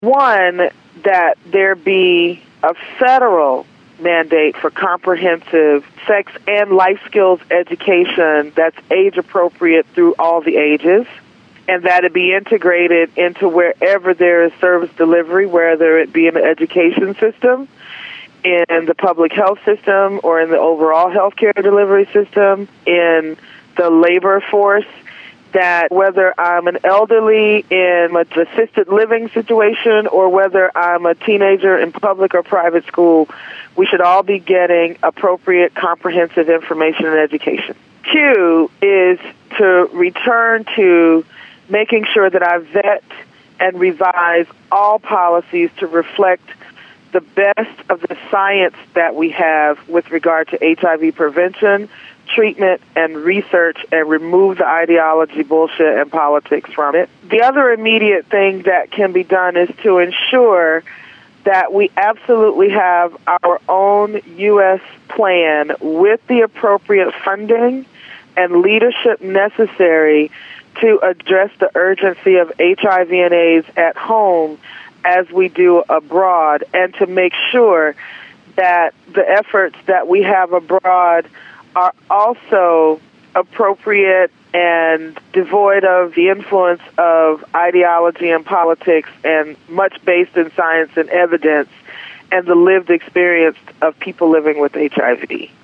One, that there be a federal mandate for comprehensive sex and life skills education that's age appropriate through all the ages, and that it be integrated into wherever there is service delivery, whether it be in the education system, in the public health system, or in the overall healthcare delivery system, in the labor force, that whether I'm an elderly in an assisted living situation or whether I'm a teenager in public or private school, we should all be getting appropriate, comprehensive information and education. Two is to return to making sure that I vet and revise all policies to reflect the best of the science that we have with regard to HIV prevention, treatment, and research, and remove the ideology, bullshit, and politics from it. The other immediate thing that can be done is to ensure that we absolutely have our own U.S. plan with the appropriate funding and leadership necessary to address the urgency of HIV and AIDS at home as we do abroad, and to make sure that the efforts that we have abroad are also appropriate and devoid of the influence of ideology and politics, and much based in science and evidence and the lived experience of people living with HIV.